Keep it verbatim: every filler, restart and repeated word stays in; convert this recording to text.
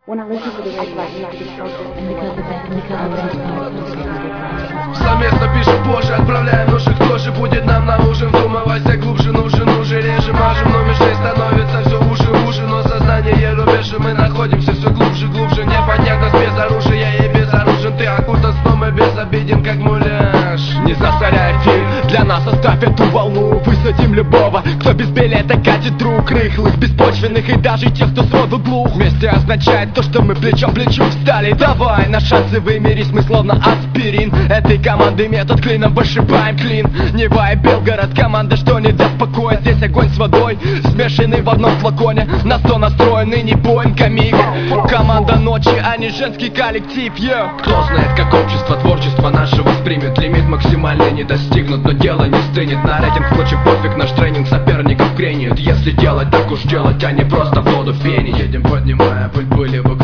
When I listen to the radio, I need to be focused and because of that, совместно пишем позже, отправляем ножик тоже. Будет нам на ужин, вдумывайся глубже, нужен уже реже. Мажем, но мишень становится все уже, уже. Но сознание рубеж, и мы находимся все глубже, глубже. Не поднять нас без оружия и безоружен. Ты окутан сном и безобиден, как муляж. Не засоряй эфир, для нас оставь эту волну. Высадим любого, кто без билета катит друг. Рыхлых, беспочвенных и даже тех, кто сроду глух. Вместе означает то, что мы плечом к плечу встали. Давай, на шансы вымерись, мы словно аспирин. Этой команды метод клином вышибаем клин. Нева и Белгород, команда, что не даст покоя. Здесь огонь с водой, смешанный в одном флаконе. На сто настроенный, не Боинг, Миг. Команда ночи, а не женский коллектив, yeah. Кто знает, как общество, творчество наше воспримет. Лимит максимальный не достигнут, но дело не стынет. На рейтинг, впрочем, пофиг, наш тренинг соперников кренит. Если делать, так уж делать, а не просто в воду фени. Едем, поднимая пыль, были бы